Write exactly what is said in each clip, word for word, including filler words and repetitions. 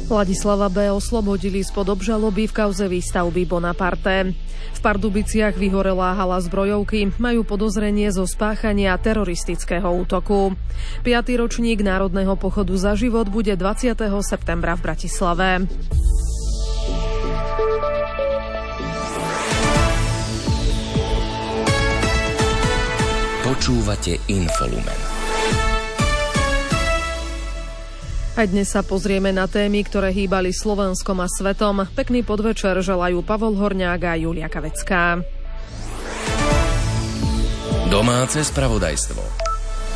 Ladislava B. oslobodili spod obžaloby v kauze výstavby Bonaparte. V Pardubiciach vyhorelá hala zbrojovky, majú podozrenie zo spáchania teroristického útoku. Piatý ročník Národného pochodu za život bude dvadsiateho septembra v Bratislave. Počúvate Infolumen. Aj dnes sa pozrieme na témy, ktoré hýbali Slovenskom a svetom. Pekný podvečer želajú Pavol Horňák a Julia Kavecká. Domáce spravodajstvo.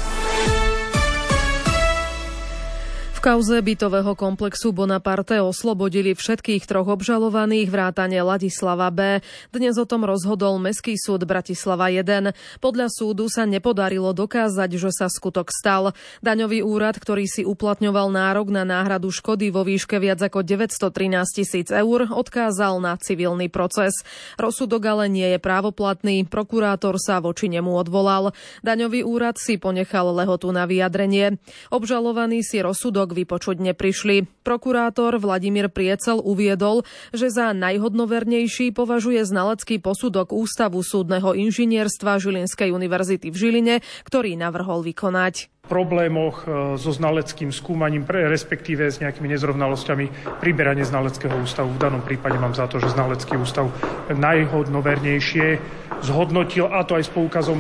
V kauze bytového komplexu Bonaparte oslobodili všetkých troch obžalovaných vrátane Ladislava B. Dnes o tom rozhodol Mestský súd Bratislava jeden. Podľa súdu sa nepodarilo dokázať, že sa skutok stal. Daňový úrad, ktorý si uplatňoval nárok na náhradu škody vo výške viac ako deväťstotrinásť tisíc eur, odkázal na civilný proces. Rozsudok ale nie je právoplatný. Prokurátor sa voči nemu odvolal. Daňový úrad si ponechal lehotu na vyjadrenie. Obžalovaní si rozsudok vypočuť neprišli. Prokurátor Vladimír Priecel uviedol, že za najhodnovernejší považuje znalecký posudok Ústavu súdneho inžinierstva Žilinskej univerzity v Žiline, ktorý navrhol vykonať. Problémoch so znaleckým skúmaním, respektíve s nejakými nezrovnalosťami priberanie znaleckého ústavu. V danom prípade mám za to, že znalecký ústav najhodnovernejšie zhodnotil, a to aj s poukazom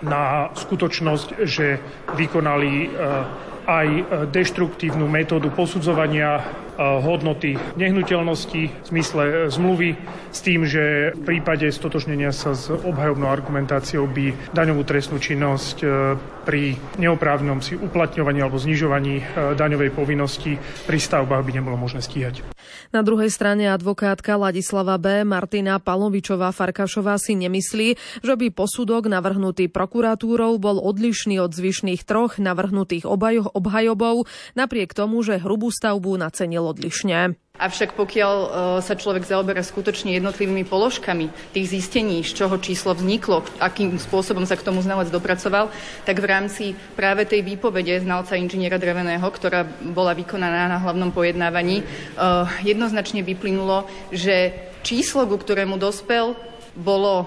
na skutočnosť, že vykonali aj deštruktívnu metódu posudzovania hodnoty nehnuteľnosti v zmysle zmluvy s tým, že v prípade stotožnenia sa s obhajobnou argumentáciou by daňovú trestnú činnosť pri neoprávnenom si uplatňovaní alebo znižovaní daňovej povinnosti pri stavbách by nebolo možné stíhať. Na druhej strane advokátka Ladislava B. Martina Palovičová-Farkašová si nemyslí, že by posudok navrhnutý prokuratúrou bol odlišný od zvyšných troch navrhnutých obhajobov, napriek tomu, že hrubú stavbu nacenil odlišne. Avšak pokiaľ sa človek zaoberá skutočne jednotlivými položkami tých zistení, z čoho číslo vzniklo, akým spôsobom sa k tomu znalec dopracoval, tak v rámci práve tej výpovede znalca inžiniera Dreveného, ktorá bola vykonaná na hlavnom pojednávaní, jednoznačne vyplynulo, že číslo, ku ktorému dospel, bolo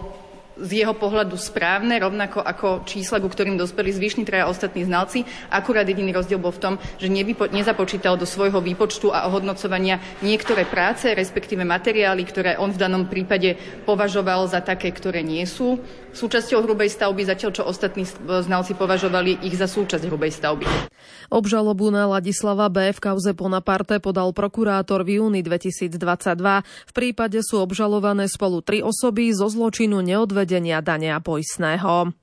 z jeho pohľadu správne, rovnako ako čísla, ku ktorým dospeli zvyšní traja ostatní znalci. Akurát jediný rozdiel bol v tom, že nevypo- nezapočítal do svojho výpočtu a ohodnocovania niektoré práce, respektíve materiály, ktoré on v danom prípade považoval za také, ktoré nie sú súčasťou hrubej stavby, zatiaľ čo ostatní znalci považovali ich za súčasť hrubej stavby. Obžalobu na Ladislava B. v kauze Bonaparte podal prokurátor v júni dvetisícdvadsaťdva. V prípade sú obžalované spolu tri osoby zo zločinu neodvedenia dane a poistného.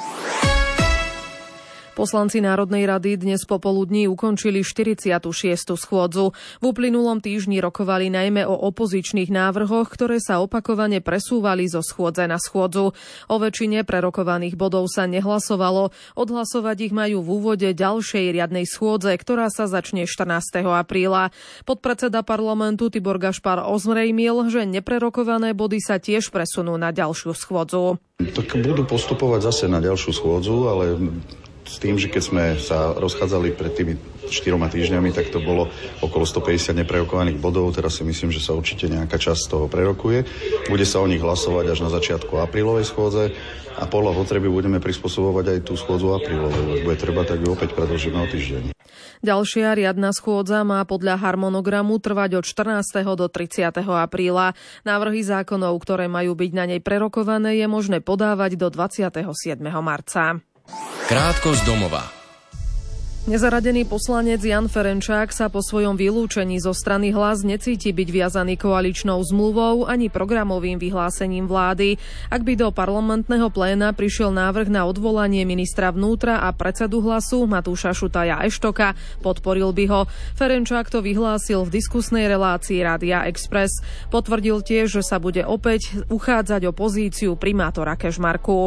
Poslanci Národnej rady dnes popoludní ukončili štyridsiatu šiestu schôdzu. V uplynulom týždni rokovali najmä o opozičných návrhoch, ktoré sa opakovane presúvali zo schôdze na schôdzu. O väčšine prerokovaných bodov sa nehlasovalo. Odhlasovať ich majú v úvode ďalšej riadnej schôdze, ktorá sa začne štrnásteho apríla. Podpredseda parlamentu Tibor Gašpar ozrejmil, že neprerokované body sa tiež presunú na ďalšiu schôdzu. Tak budú postupovať zase na ďalšiu schôdzu, ale s tým, že keď sme sa rozchádzali pred tými štyroma týždňami, tak to bolo okolo stopäťdesiat neprerokovaných bodov. Teraz si myslím, že sa určite nejaká časť toho prerokuje. Bude sa o nich hlasovať až na začiatku aprílovej schôdze a podľa potreby budeme prispôsobovať aj tú schôdzu aprílovej. Ak bude treba, tak ju opäť predĺžime o týždeň. Ďalšia riadna schôdza má podľa harmonogramu trvať od štrnásteho do tridsiateho apríla. Návrhy zákonov, ktoré majú byť na nej prerokované, je možné podávať do dvadsiateho siedmeho marca. Krátko z domova. Nezaradený poslanec Jan Ferenčák sa po svojom vylúčení zo strany Hlas necíti byť viazaný koaličnou zmluvou ani programovým vyhlásením vlády. Ak by do parlamentného pléna prišiel návrh na odvolanie ministra vnútra a predsedu Hlasu Matúša Šutaja Eštoka, podporil by ho. Ferenčák to vyhlásil v diskusnej relácii Rádia Express. Potvrdil tiež, že sa bude opäť uchádzať o pozíciu primátora Kežmarku.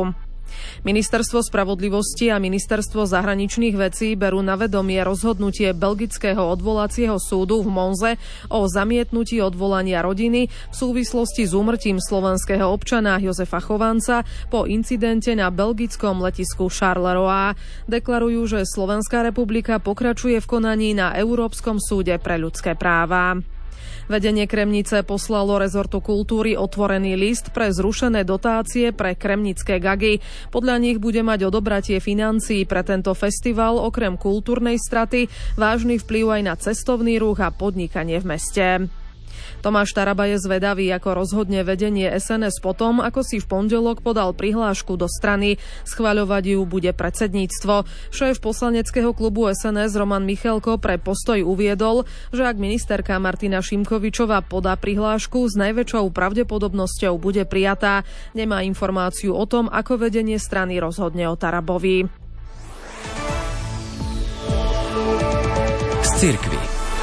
Ministerstvo spravodlivosti a Ministerstvo zahraničných vecí berú na vedomie rozhodnutie belgického odvolacieho súdu v Monze o zamietnutí odvolania rodiny v súvislosti s úmrtím slovenského občana Jozefa Chovanca po incidente na belgickom letisku Charleroi. Deklarujú, že Slovenská republika pokračuje v konaní na Európskom súde pre ľudské práva. Vedenie Kremnice poslalo rezortu kultúry otvorený list pre zrušené dotácie pre kremnické gagy. Podľa nich bude mať odobratie financií pre tento festival okrem kultúrnej straty vážny vplyv aj na cestovný ruch a podnikanie v meste. Tomáš Taraba je zvedavý, ako rozhodne vedenie es en es potom, ako si v pondelok podal prihlášku do strany. Schvaľovať ju bude predsedníctvo. Šéf poslaneckého klubu es en es Roman Michalko pre Postoj uviedol, že ak ministerka Martina Šimkovičová podá prihlášku, s najväčšou pravdepodobnosťou bude prijatá. Nemá informáciu o tom, ako vedenie strany rozhodne o Tarabovi. Z cirkvi.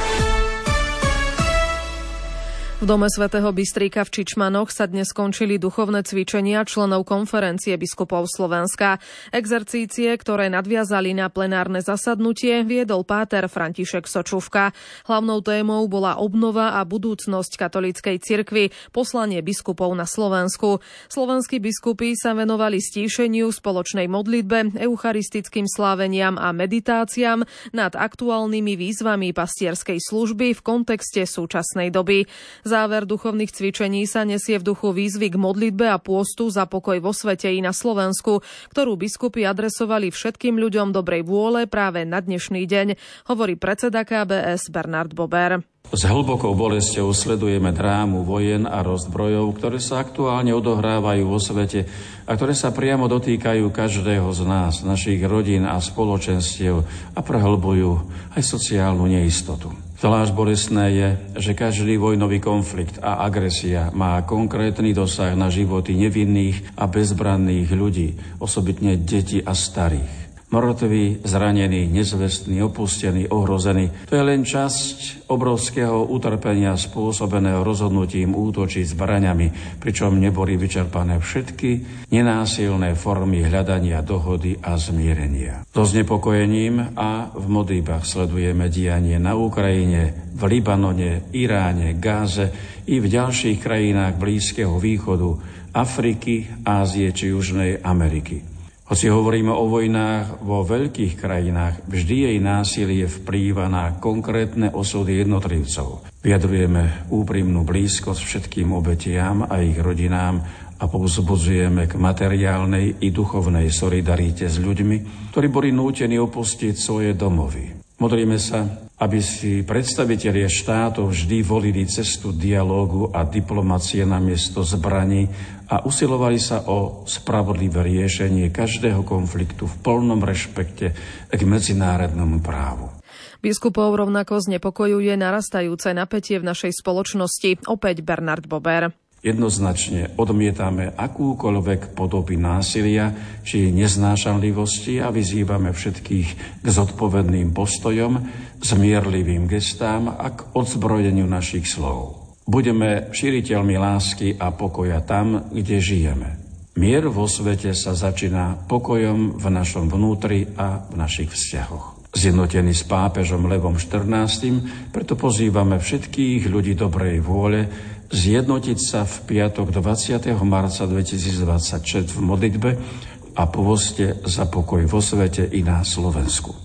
V dome svätého Bystríka v Čičmanoch sa dnes skončili duchovné cvičenia členov konferencie biskupov Slovenska. Exercície, ktoré nadviazali na plenárne zasadnutie, viedol páter František Sočúvka. Hlavnou témou bola obnova a budúcnosť katolíckej cirkvi, poslanie biskupov na Slovensku. Slovenskí biskupy sa venovali stíšeniu, spoločnej modlitbe, eucharistickým sláveniam a meditáciám nad aktuálnymi výzvami pastierskej služby v kontexte súčasnej doby. Záver duchovných cvičení sa nesie v duchu výzvy k modlitbe a pôstu za pokoj vo svete i na Slovensku, ktorú biskupy adresovali všetkým ľuďom dobrej vôle práve na dnešný deň, hovorí predseda ká bé es Bernard Bober. S hlbokou bolesťou sledujeme drámu vojen a rozbrojov, ktoré sa aktuálne odohrávajú vo svete a ktoré sa priamo dotýkajú každého z nás, našich rodín a spoločenstiev a prehlbujú aj sociálnu neistotu. Zvlášť bolestné je, že každý vojnový konflikt a agresia má konkrétny dosah na životy nevinných a bezbranných ľudí, osobitne detí a starých. Mŕtvi, zranení, nezvestní, opustení, ohrození. To je len časť obrovského utrpenia spôsobeného rozhodnutím útočiť zbraňami, pričom neboli vyčerpané všetky nenásilné formy hľadania dohody a zmierenia. So znepokojením a v modlitbách sledujeme dianie na Ukrajine, v Libanone, Iráne, Gáze i v ďalších krajinách Blízkeho východu, Afriky, Ázie či Južnej Ameriky. Hoci hovoríme o vojnách vo veľkých krajinách, vždy jej násilie vplýva na konkrétne osudy jednotlivcov. Vyjadrujeme úprimnú blízkosť všetkým obetiam a ich rodinám a povzbudzujeme k materiálnej i duchovnej solidarite s ľuďmi, ktorí boli nútení opustiť svoje domovy. Modlíme sa, aby si predstavitelia štátov vždy volili cestu dialógu a diplomacie namiesto zbraní a usilovali sa o spravodlivé riešenie každého konfliktu v plnom rešpekte k medzinárodnému právu. Biskupov rovnako znepokojuje narastajúce napätie v našej spoločnosti. Opäť Bernard Bober. Jednoznačne odmietame akúkoľvek podoby násilia či neznášanlivosti a vyzývame všetkých k zodpovedným postojom, zmierlivým gestám a k odzbrojeniu našich slov. Budeme šíriteľmi lásky a pokoja tam, kde žijeme. Mier vo svete sa začína pokojom v našom vnútri a v našich vzťahoch. Zjednotený s pápežom Levom štrnástym, preto pozývame všetkých ľudí dobrej vôle zjednotiť sa v piatok dvadsiateho marca dvetisícdvadsaťšesť v modlitbe a povoste za pokoj vo svete i na Slovensku.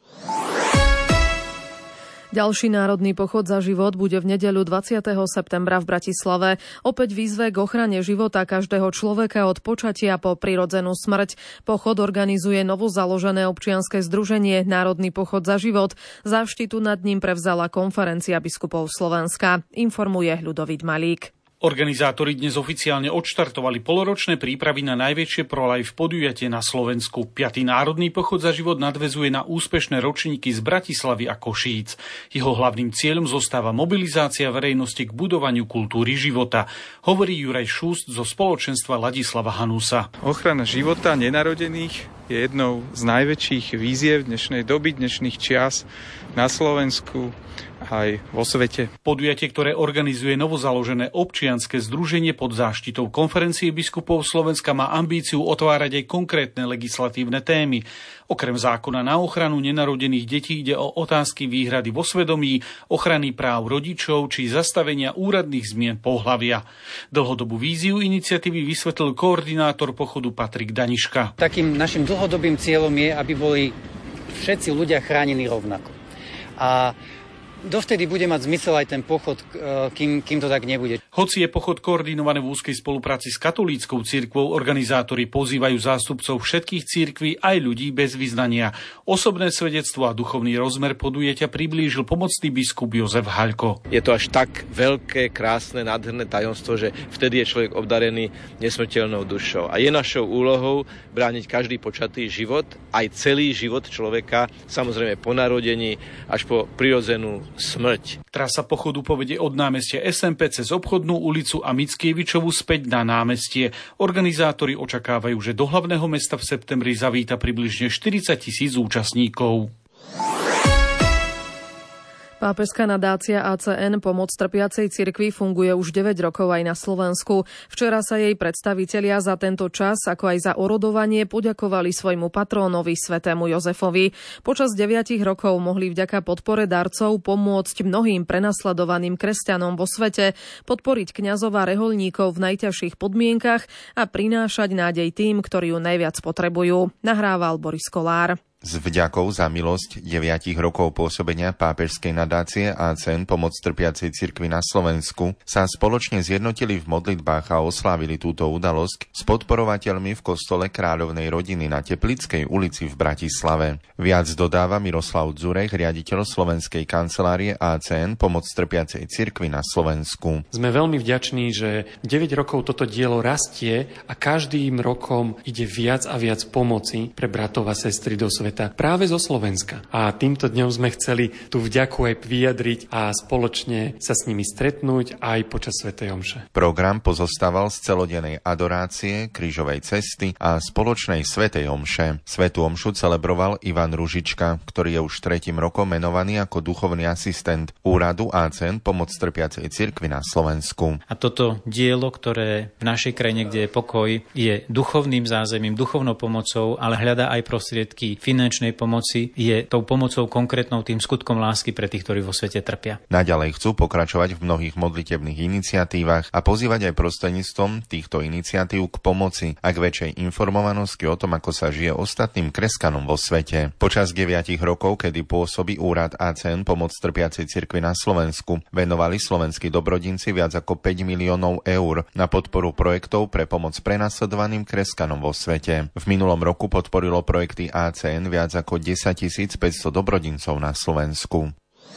Ďalší národný pochod za život bude v nedeľu dvadsiateho septembra v Bratislave. Opäť výzve k ochrane života každého človeka od počatia po prirodzenú smrť. Pochod organizuje novozaložené občianske združenie Národný pochod za život. Záštitu nad ním prevzala Konferencia biskupov Slovenska. Informuje Ľudovít Malík. Organizátori dnes oficiálne odštartovali poloročné prípravy na najväčšie pro-life podujatie na Slovensku. Piatý národný pochod za život nadväzuje na úspešné ročníky z Bratislavy a Košíc. Jeho hlavným cieľom zostáva mobilizácia verejnosti k budovaniu kultúry života, hovorí Juraj Šúst zo spoločenstva Ladislava Hanusa. Ochrana života nenarodených je jednou z najväčších víziev dnešnej doby, dnešných čias na Slovensku aj vo svete. Podujatie, ktoré organizuje novozaložené občianske združenie pod záštitou Konferencie biskupov Slovenska, má ambíciu otvárať aj konkrétne legislatívne témy. Okrem zákona na ochranu nenarodených detí ide o otázky výhrady vo svedomí, ochrany práv rodičov či zastavenia úradných zmien pohlavia. Dlhodobú víziu iniciatívy vysvetlil koordinátor pochodu Patrik Daniška. Takým našim dlhodobým cieľom je, aby boli všetci ľudia chránení rovnako. A dovtedy bude mať zmysel aj ten pochod, kým, kým to tak nebude. Hoci je pochod koordinovaný v úzkej spolupráci s katolíckou cirkvou, organizátori pozývajú zástupcov všetkých cirkví aj ľudí bez vyznania. Osobné svedectvo a duchovný rozmer podujatia priblížil pomocný biskup Jozef Haľko. Je to až tak veľké, krásne, nádherné tajomstvo, že vtedy je človek obdarený nesmrteľnou dušou. A je našou úlohou brániť každý počatý život, aj celý život človeka, samozrejme po narodení až po prirodzenú smrť. Trasa pochodu povedie od námestia es em pé cez Obchodnú ulicu a Mickiewiczovu späť na námestie. Organizátori očakávajú, že do hlavného mesta v septembri zavíta približne štyridsať tisíc účastníkov. Pápežská nadácia á cé en Pomoc trpiacej cirkvi funguje už deväť rokov aj na Slovensku. Včera sa jej predstavitelia za tento čas, ako aj za orodovanie, poďakovali svojmu patrónovi svätému Jozefovi. Počas deviatich rokov mohli vďaka podpore darcov pomôcť mnohým prenasledovaným kresťanom vo svete, podporiť kňazov a rehoľníkov v najťažších podmienkach a prinášať nádej tým, ktorí ju najviac potrebujú. Nahrával Boris Kolár. S vďakou za milosť deviatich rokov pôsobenia pápežskej nadácie á cé en Pomoc trpiacej cirkvi na Slovensku sa spoločne zjednotili v modlitbách a oslávili túto udalosť s podporovateľmi v kostole Kráľovnej rodiny na Teplickej ulici v Bratislave. Viac dodáva Miroslav Dzurek, riaditeľ slovenskej kancelárie á cé en Pomoc trpiacej cirkvi na Slovensku. Sme veľmi vďační, že deväť rokov toto dielo rastie a každým rokom ide viac a viac pomoci pre bratov a sestry do sveta. Práve zo Slovenska. A týmto dňom sme chceli tú vďaku aj vyjadriť a spoločne sa s nimi stretnúť aj počas svätej omše. Program pozostával z celodennej adorácie, krížovej cesty a spoločnej svätej omše. Svätú omšu celebroval Ivan Ružička, ktorý je už tretím rokom menovaný ako duchovný asistent úradu á cé en Pomoc trpiacej cirkvi na Slovensku. A toto dielo, ktoré v našej krajine, kde je pokoj, je duchovným zázemím, duchovnou pomocou, ale hľadá aj prostriedky finančnej pomoci, je tou pomocou konkrétnou tým skutkom lásky pre tých, ktorí vo svete trpia. Naďalej chcú pokračovať v mnohých modlitebných iniciatívach a pozývať aj prostredníctvom týchto iniciatív k pomoci a k väčšej informovanosti o tom, ako sa žije ostatným kresťanom vo svete. Počas deviatich rokov, kedy pôsobí úrad á cé en Pomoc trpiacej cirkvi na Slovensku, venovali slovenskí dobrodinci viac ako päť miliónov eur na podporu projektov pre pomoc prenasledovaným kresťanom vo svete. V minulom roku podporilo projekty á cé en viac ako desaťtisícpäťsto dobrodincov na Slovensku.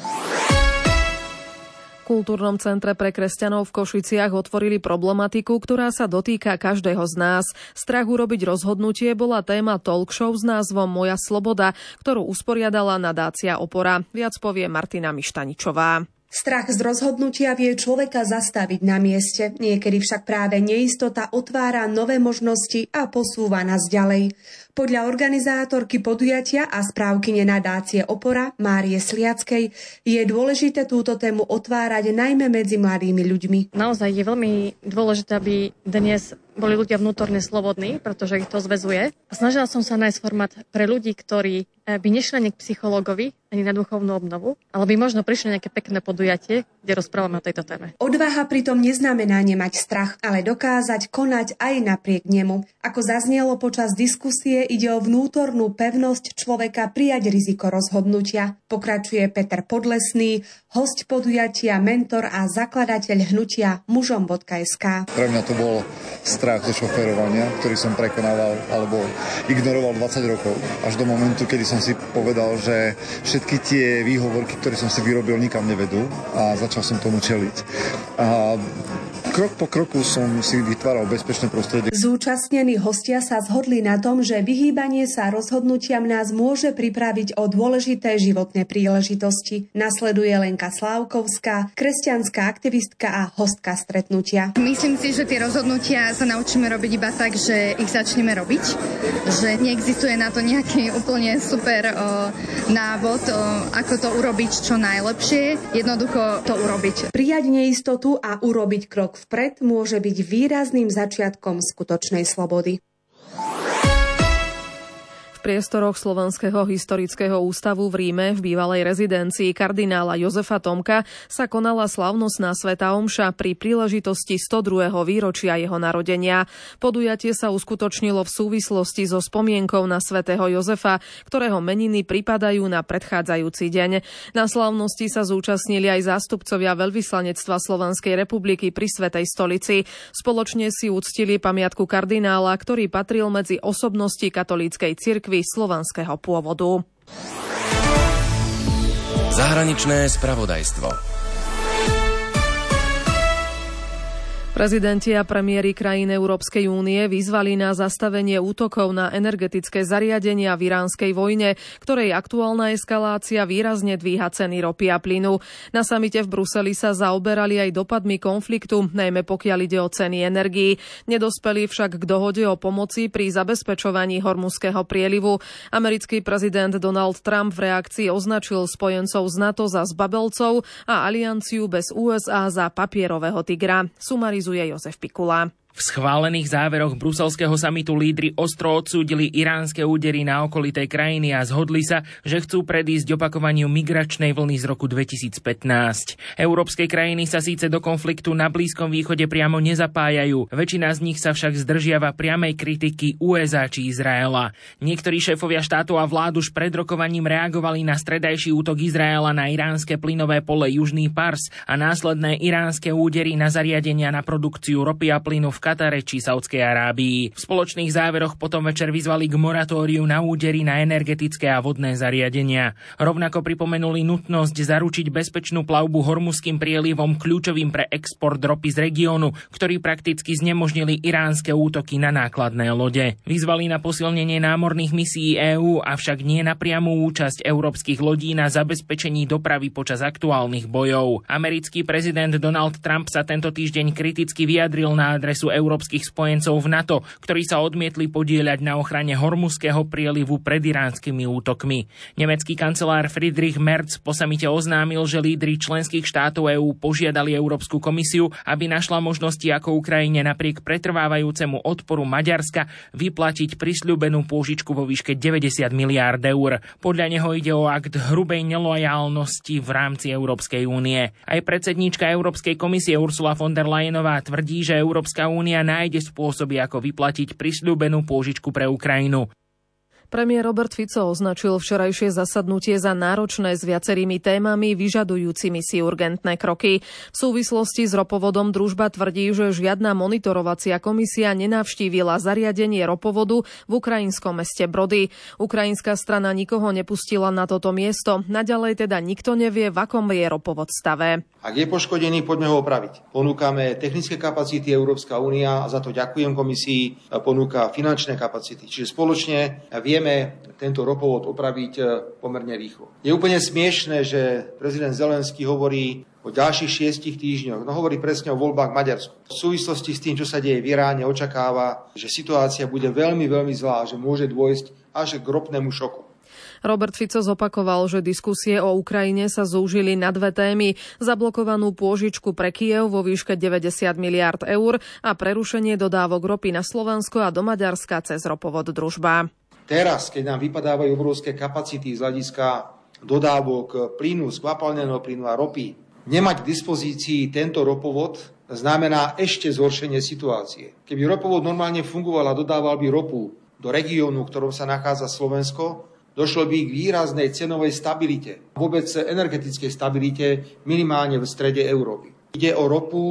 V Kultúrnom centre pre kresťanov v Košiciach otvorili problematiku, ktorá sa dotýka každého z nás. Strach urobiť rozhodnutie bola téma talk show s názvom Moja sloboda, ktorú usporiadala nadácia Opora. Viac povie Martina Mištaničová. Strach z rozhodnutia vie človeka zastaviť na mieste, niekedy však práve neistota otvára nové možnosti a posúva nás ďalej. Podľa organizátorky podujatia a správkyne nadácie Opora Márie Sliackej je dôležité túto tému otvárať najmä medzi mladými ľuďmi. Naozaj je veľmi dôležité, aby dnes boli ľudia vnútorne slobodní, pretože ich to zväzuje. A snažila som sa nájsť formát pre ľudí, ktorí by nešli ani k psychológovi, ani na duchovnú obnovu, ale by možno prišli nejaké pekné podujatie, kde rozprávame o tejto téme. Odvaha pritom neznamená nemať strach, ale dokázať konať aj napriek nemu. Ako zaznelo počas diskusie, ide o vnútornú pevnosť človeka prijať riziko rozhodnutia. Pokračuje Peter Podlesný, hosť podujatia, mentor a zakladateľ hnutia mužom bodka es ká. Pre mňa to bol strach zo šoférovania, ktorý som prekonával alebo ignoroval dvadsať rokov. Až do momentu, kedy som si povedal, že všetky tie výhovorky, ktoré som si vyrobil, nikam nevedú a začal som tomu čeliť. A Krok po kroku som si vytváral bezpečné prostredie. Zúčastnení hostia sa zhodli na tom, že vyhýbanie sa rozhodnutiam nás môže pripraviť o dôležité životné príležitosti. Nasleduje Lenka Slávkovská, kresťanská aktivistka a hostka stretnutia. Myslím si, že tie rozhodnutia sa naučíme robiť iba tak, že ich začneme robiť. Že neexistuje na to nejaký úplne super o, návod, o, ako to urobiť čo najlepšie. Jednoducho to urobiť. Prijať neistotu a urobiť krok vpred môže byť výrazným začiatkom skutočnej slobody. V priestoroch Slovenského historického ústavu v Ríme v bývalej rezidencii kardinála Jozefa Tomka sa konala slávnostná svätá omša pri príležitosti sto druhého výročia jeho narodenia. Podujatie sa uskutočnilo v súvislosti so spomienkou na svätého Jozefa, ktorého meniny pripadajú na predchádzajúci deň. Na slávnosti sa zúčastnili aj zástupcovia veľvyslanectva Slovenskej republiky pri Svätej stolici. Spoločne si uctili pamiatku kardinála, ktorý patril medzi osobnosti katolíckej cirkvi slovanského pôvodu. Zahraničné spravodajstvo. Prezidenti a premiéri krajín Európskej únie vyzvali na zastavenie útokov na energetické zariadenia v iránskej vojne, ktorej aktuálna eskalácia výrazne dvíha ceny ropy a plynu. Na samite v Bruseli sa zaoberali aj dopadmi konfliktu, najmä pokiaľ ide o ceny energií. Nedospeli však k dohode o pomoci pri zabezpečovaní Hormuzského prielivu. Americký prezident Donald Trump v reakcii označil spojencov z NATO za zbabelcov a alianciu bez ú es á za papierového tigra. Sumarizuje Jozef Pikula. V schválených záveroch bruselského samitu lídri ostro odsúdili iránske údery na okolité krajiny a zhodli sa, že chcú predísť opakovaniu migračnej vlny z roku dvetisícpätnásť. Európske krajiny sa síce do konfliktu na Blízkom východe priamo nezapájajú, väčšina z nich sa však zdržiava priamej kritiky ú es á či Izraela. Niektorí šéfovia štátov a vlád už pred rokovaním reagovali na stredajší útok Izraela na iránske plynové pole Južný Pars a následné iránske údery na zariadenia na produkciu ropy a plynu v Katare či Saudskej Arábii. V spoločných záveroch potom večer vyzvali k moratóriu na údery na energetické a vodné zariadenia. Rovnako pripomenuli nutnosť zaručiť bezpečnú plavbu Hormuzským prielivom, kľúčovým pre export ropy z regiónu, ktorý prakticky znemožnili iránske útoky na nákladné lode. Vyzvali na posilnenie námorných misií EÚ, avšak nie na priamu účasť európskych lodí na zabezpečení dopravy počas aktuálnych bojov. Americký prezident Donald Trump sa tento týždeň kriticky vyjadril na adresu európskych spojencov v NATO, ktorí sa odmietli podieľať na ochrane Hormuzského prielivu pred iránskymi útokmi. Nemecký kancelár Friedrich Merz po samite oznámil, že lídri členských štátov EÚ požiadali Európsku komisiu, aby našla možnosti, ako Ukrajine napriek pretrvávajúcemu odporu Maďarska vyplatiť prisľúbenú pôžičku vo výške deväťdesiat miliárd eur. Podľa neho ide o akt hrubej nelojálnosti v rámci Európskej únie. Aj predsedníčka Európskej komisie Ursula von der Leyenová tvrdí, že Európska únia nájde spôsoby, ako vyplatiť prisľúbenú pôžičku pre Ukrajinu. Premiér Robert Fico označil včerajšie zasadnutie za náročné s viacerými témami vyžadujúcimi si urgentné kroky. V súvislosti s ropovodom Družba tvrdí, že žiadna monitorovacia komisia nenavštívila zariadenie ropovodu v ukrajinskom meste Brody. Ukrajinská strana nikoho nepustila na toto miesto. Naďalej teda nikto nevie, v akom je ropovod stave. Ak je poškodený, poďme ho opraviť. Ponúkame technické kapacity, Európska únia, a za to ďakujem komisii, ponúka finančné kapacity. Čiže spoločne vieme tento ropovod opraviť pomerne rýchlo. Je úplne smiešné, že prezident Zelenský hovorí o ďalších šiestich týždňoch. No hovorí presne o voľbách v Maďarsku. V súvislosti s tým, čo sa deje v Iráne, očakáva, že situácia bude veľmi, veľmi zlá, že môže dôjsť až k ropnému šoku. Robert Fico zopakoval, že diskusie o Ukrajine sa zúžili na dve témy. Zablokovanú pôžičku pre Kyjev vo výške deväťdesiat miliárd eur a prerušenie dodávok ropy na Slovensko a do Maďarska cez ropovod Družba. Teraz, keď nám vypadávajú obrovské kapacity z hľadiska dodávok plynu, skvapalneného plynu a ropy, nemať k dispozícii tento ropovod znamená ešte zhoršenie situácie. Keby ropovod normálne fungoval a dodával by ropu do regiónu, v ktorom sa nachádza Slovensko, došlo by k výraznej cenovej stabilite, vôbec energetickej stabilite minimálne v strede Európy. Ide o ropu,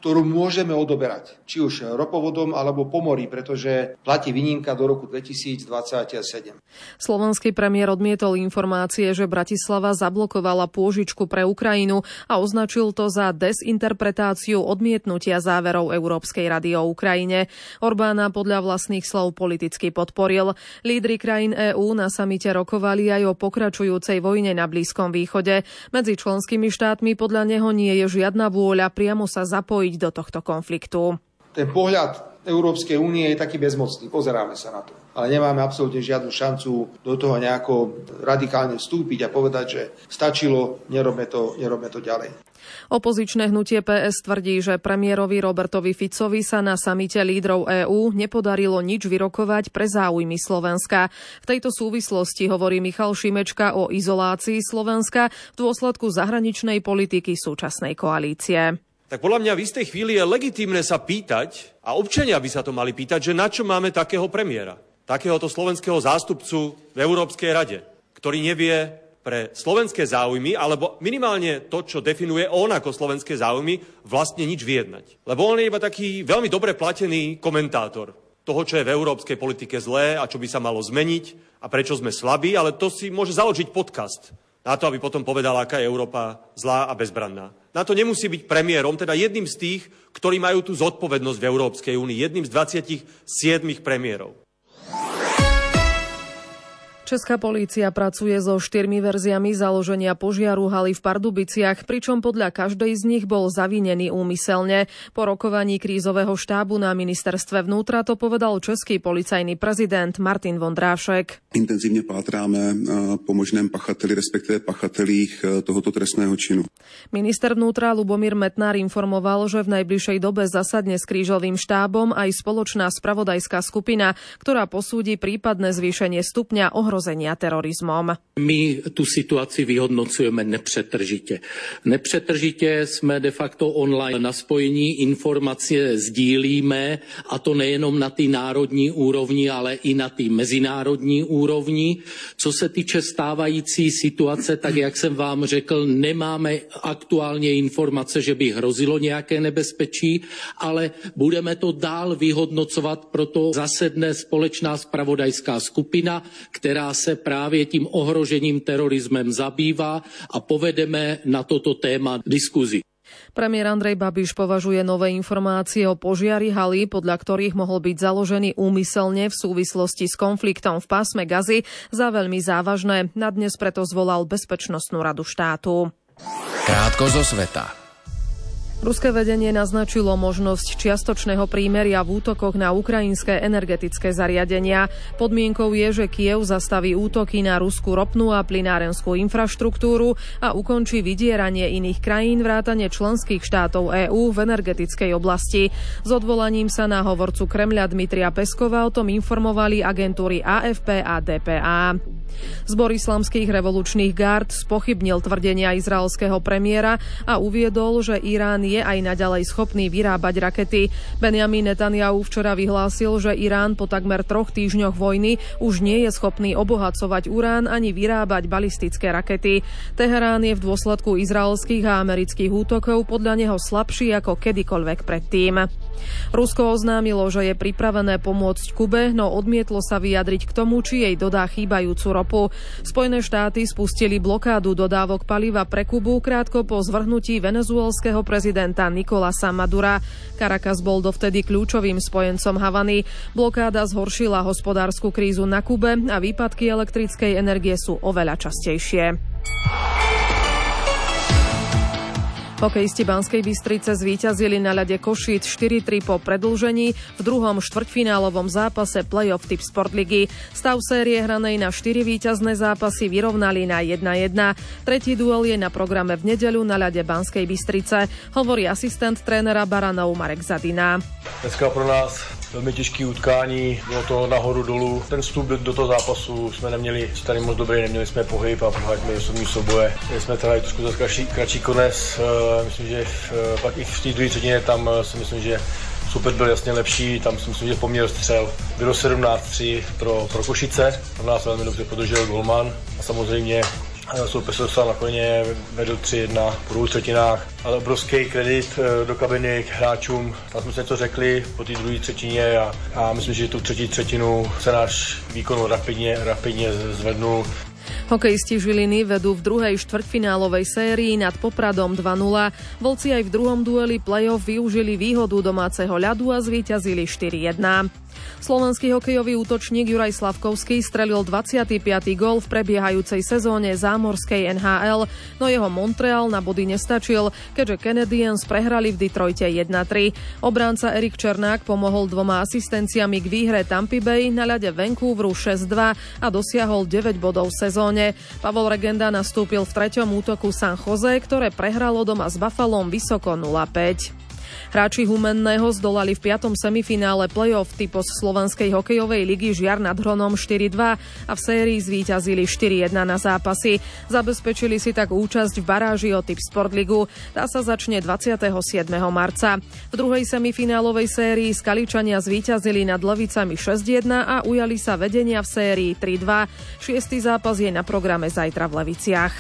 ktorú môžeme odoberať, či už ropovodom alebo po mori, pretože platí výnimka do roku dvetisícdvadsaťsedem. Slovenský premiér odmietol informácie, že Bratislava zablokovala pôžičku pre Ukrajinu a označil to za dezinterpretáciu odmietnutia záverov Európskej rady o Ukrajine. Orbána podľa vlastných slov politicky podporil. Lídri krajín EÚ na samite rokovali aj o pokračujúcej vojne na Blízkom východe. Medzi členskými štátmi podľa neho nie je žiadna vôľa priamo sa zapojiť do tohto konfliktu. Ten pohľad Európskej únie je taký bezmocný, pozeráme sa na to. Ale nemáme absolútne žiadnu šancu do toho nejako radikálne vstúpiť a povedať, že stačilo, nerobme to, nerobme to ďalej. Opozičné hnutie pé es tvrdí, že premiérovi Robertovi Ficovi sa na samite lídrov EÚ nepodarilo nič vyrokovať pre záujmy Slovenska. V tejto súvislosti hovorí Michal Šimečka o izolácii Slovenska v dôsledku zahraničnej politiky súčasnej koalície. Tak podľa mňa v istej chvíli je legitímne sa pýtať, a občania by sa to mali pýtať, že na čo máme takého premiéra, takéhoto slovenského zástupcu v Európskej rade, ktorý nevie pre slovenské záujmy, alebo minimálne to, čo definuje on ako slovenské záujmy, vlastne nič vyjednať. Lebo on je iba taký veľmi dobre platený komentátor toho, čo je v európskej politike zlé a čo by sa malo zmeniť a prečo sme slabí, ale to si môže založiť podcast na to, aby potom povedala, aká je Európa zlá a bezbranná. Na to nemusí byť premiérom, teda jedným z tých, ktorí majú tú zodpovednosť v Európskej únii, jedným z dvadsaťsedem premiérov. Česká polícia pracuje so štyrmi verziami založenia požiaru haly v Pardubiciach, pričom podľa každej z nich bol zavinený úmyselne. Po rokovaní krízového štábu na ministerstve vnútra to povedal český policajný prezident Martin Vondrášek. Intenzívne pátráme po možném pachateli, respektíve pachatelích tohoto trestného činu. Minister vnútra Lubomír Metnár informoval, že v najbližšej dobe zasadne s krízovým štábom aj spoločná spravodajská skupina, ktorá posúdi prípadné zvýšenie stupňa ohrozenia terorizmom. My tu situaci vyhodnocujeme nepřetržitě. Nepřetržitě jsme de facto online na spojení, informace sdílíme, a to nejenom na té národní úrovni, ale i na té mezinárodní úrovni. Co se týče stávající situace, tak jak jsem vám řekl, nemáme aktuálně informace, že by hrozilo nějaké nebezpečí, ale budeme to dál vyhodnocovat, proto zasedne společná spravodajská skupina, která se právě tím ohrožením terorismem zabývá, a povedeme na toto téma diskuzi. Premiér Andrej Babiš považuje nové informácie o požiari haly, podľa ktorých mohol byť založený úmyselne v súvislosti s konfliktom v pásme Gazy, za veľmi závažné. Na dnes preto zvolal Bezpečnostnú radu štátu. Krátko zo sveta. Ruské vedenie naznačilo možnosť čiastočného prímeria v útokoch na ukrajinské energetické zariadenia. Podmienkou je, že Kyjev zastaví útoky na ruskú ropnú a plynárenskú infraštruktúru a ukončí vydieranie iných krajín vrátane členských štátov EÚ v energetickej oblasti. S odvolaním sa na hovorcu Kremľa Dmitria Peskova o tom informovali agentúry á ef pé a dé pé á. Zbor islamských revolučných gárd spochybnil tvrdenia izraelského premiéra a uviedol, že Irán je aj naďalej schopný vyrábať rakety. Benjamin Netanjahu včera vyhlásil, že Irán po takmer troch týždňoch vojny už nie je schopný obohacovať urán ani vyrábať balistické rakety. Teherán je v dôsledku izraelských a amerických útokov podľa neho slabší ako kedykoľvek predtým. Rusko oznámilo, že je pripravené pomôcť Kube, no odmietlo sa vyjadriť k tomu, či jej dodá chýbajúcu ropu. Spojené štáty spustili blokádu dodávok paliva pre Kubu krátko po zvrhnutí venezuelského prezidenta Nicolasa Madura. Caracas bol dovtedy kľúčovým spojencom Havany. Blokáda zhoršila hospodársku krízu na Kube a výpadky elektrickej energie sú oveľa častejšie. Hokejisti Banskej Bystrice zvíťazili na ľade Košíc štyri tri po predĺžení v druhom štvrťfinálovom zápase play-off typ Sportligy. Stav série hranej na štyri víťazné zápasy vyrovnali na jedna jedna. Tretí duel je na programe v nedeľu na ľade Banskej Bystrice, hovorí asistent trénera Baranov Marek Zadina. Dneska pro nás velmi těžké utkání, bylo to nahoru dolů. Ten vstup do toho zápasu jsme neměli tady moc dobrý, neměli jsme pohyb a prohráli jsme osobní souboje. Jsme trvali trošku za kratší, kratší konec, myslím, že pak i v té druhé třetině tam si myslím, že super byl jasně lepší, tam si myslím, že poměr střel bylo sedmnáct tři pro, pro Košice, tam nás velmi dobře podržel golman a samozřejmě Soupeř se dostal na koně, vedl tři jedna po dvou třetinách, ale obrovský kredit do kabiny k hráčům. Tam jsme si něco řekli po té druhé třetině a, a myslím, že tu třetí třetinu se náš výkon rapidně, rapidně zvednul. Hokejisti Žiliny vedú v druhej štvrťfinálovej sérii nad Popradom dva nula. Vlci aj v druhom dueli play-off využili výhodu domáceho ľadu a zvíťazili štyri jedna. Slovenský hokejový útočník Juraj Slavkovský strelil dvadsiaty piaty gól v prebiehajúcej sezóne zámorskej en há el, no jeho Montreal na body nestačil, keďže Canadiens prehrali v Detroite jedna tri. Obránca Erik Černák pomohol dvoma asistenciami k výhre Tampa Bay na ľade Vancouveru šesť dva a dosiahol deväť bodov v sezóne. Pavol Regenda nastúpil v treťom útoku San Jose, ktoré prehralo doma s Buffalom vysoko nula päť. Hráči Humenného zdolali v piatom semifinále play-off typos Slovenskej hokejovej ligy Žiar nad Hronom štyri dva a v sérii zvíťazili štyri jedna na zápasy. Zabezpečili si tak účasť v baráži o typ Sportligu. Tá sa začne dvadsiateho siedmeho marca. V druhej semifinálovej sérii Skaličania zvíťazili nad Levicami šesť jedna a ujali sa vedenia v sérii tri dva. Šiestý zápas je na programe zajtra v Leviciach.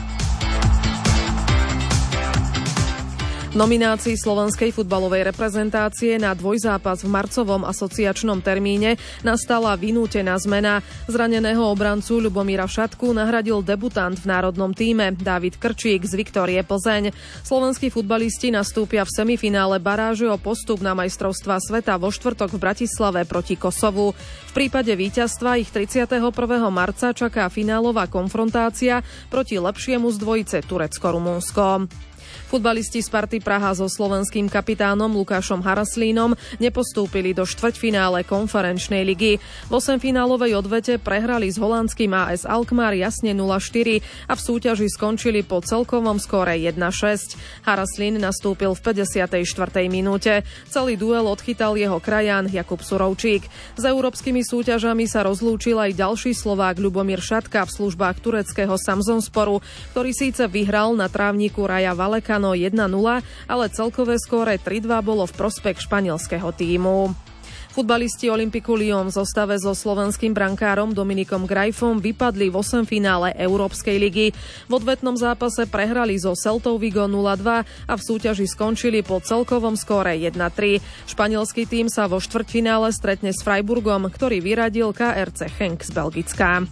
V nominácii slovenskej futbalovej reprezentácie na dvojzápas v marcovom asociačnom termíne nastala vynútená zmena. Zraneného obrancu Ľubomíra Šatku nahradil debutant v národnom tíme Dávid Krčík z Viktórie Plzeň. Slovenskí futbalisti nastúpia v semifinále baráže o postup na majstrovstvá sveta vo štvrtok v Bratislave proti Kosovu. V prípade víťazstva ich tridsiateho prvého marca čaká finálová konfrontácia proti lepšiemu z dvojice Turecko-Rumunsko. Futbalisti Sparty Praha so slovenským kapitánom Lukášom Haraslínom nepostúpili do štvrťfinále konferenčnej ligy. V osemfinálovej odvete prehrali s holandským á es Alkmaar jasne nula štyri a v súťaži skončili po celkovom skóre jedna šesť. Haraslín nastúpil v päťdesiatej štvrtej minúte. Celý duel odchytal jeho krajan Jakub Surovčík. S európskymi súťažami sa rozlúčil aj ďalší Slovák Ľubomír Šatka v službách tureckého Samsunsporu, ktorý síce vyhral na trávniku Raja Vallecano jedna nula, ale celkové skóre tri dva bolo v prospech španielského tímu. Futbalisti Olympiku Lyon v zostave so slovenským brankárom Dominikom Grajfom vypadli v osemfinále Európskej ligy. V odvetnom zápase prehrali so Celtou Vigo nula dva a v súťaži skončili po celkovom skóre jedna tri. Španielský tím sa vo štvrťfinále stretne s Freiburgom, ktorý vyradil ká er cé Genk z Belgicka.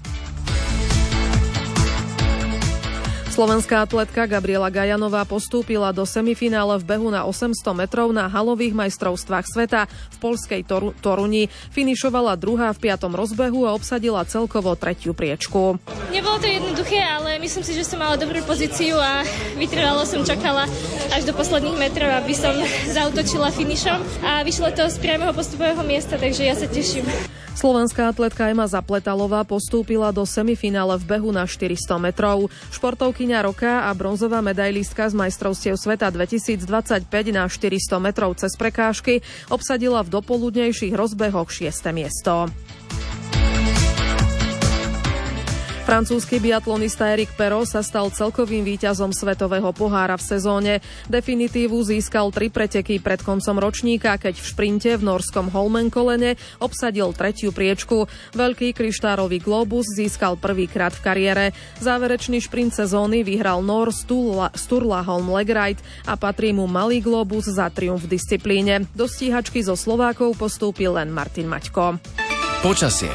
Slovenská atletka Gabriela Gajanová postúpila do semifinále v behu na osemsto metrov na halových majstrovstvách sveta v poľskej Tor- Toruni. Finišovala druhá v piatom rozbehu a obsadila celkovo tretiu priečku. Nebolo to jednoduché, ale myslím si, že som mala dobrú pozíciu a vytrvalo som čakala až do posledných metrov, aby som zautočila finišom a vyšlo to z priameho postupového miesta, takže ja sa teším. Slovenská atletka Ema Zapletalová postúpila do semifinále v behu na štyristo metrov. Športovkyňa roka a bronzová medailistka z majstrovstiev sveta dvetisícdvadsaťpäť na štyristo metrov cez prekážky obsadila v dopoludnejších rozbehoch šieste miesto. Francúzsky biatlonista Eric Perrault sa stal celkovým víťazom svetového pohára v sezóne. Definitívu získal tri preteky pred koncom ročníka, keď v šprinte v norskom Holmenkollene obsadil tretiu priečku. Veľký kryštárový globus získal prvýkrát v kariére. Záverečný šprint sezóny vyhral Nór Sturla Holm Legreit a patrí mu malý globus za triumf v disciplíne. Do stíhačky zo Slovákov postúpil len Martin Maťko. Počasie.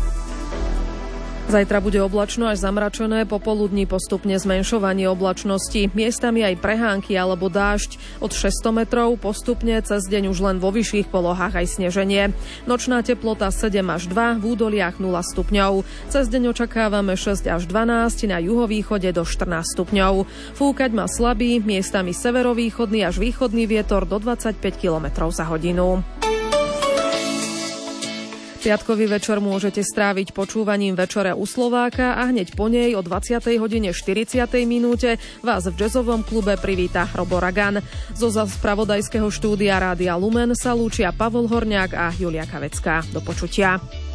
Zajtra bude oblačno až zamračené, popoludní postupne zmenšovanie oblačnosti, miestami aj prehánky alebo dážď. Od šesťsto metrov postupne cez deň už len vo vyšších polohách aj sneženie. Nočná teplota sedem až dva, v údoliach nula stupňov. Cez deň očakávame šesť až dvanásť, na juhovýchode do štrnásť stupňov. Fúkať má slabý, miestami severovýchodný až východný vietor do dvadsaťpäť kilometrov za hodinu. Piatkový večer môžete stráviť počúvaním Večere u Slováka a hneď po nej o dvadsiatej hodine štyridsiatej minúte vás v jazzovom klube privíta Robo Ragan. Zo spravodajského štúdia Rádia Lumen sa lúčia Pavol Horňák a Julia Kavecká. Do počutia.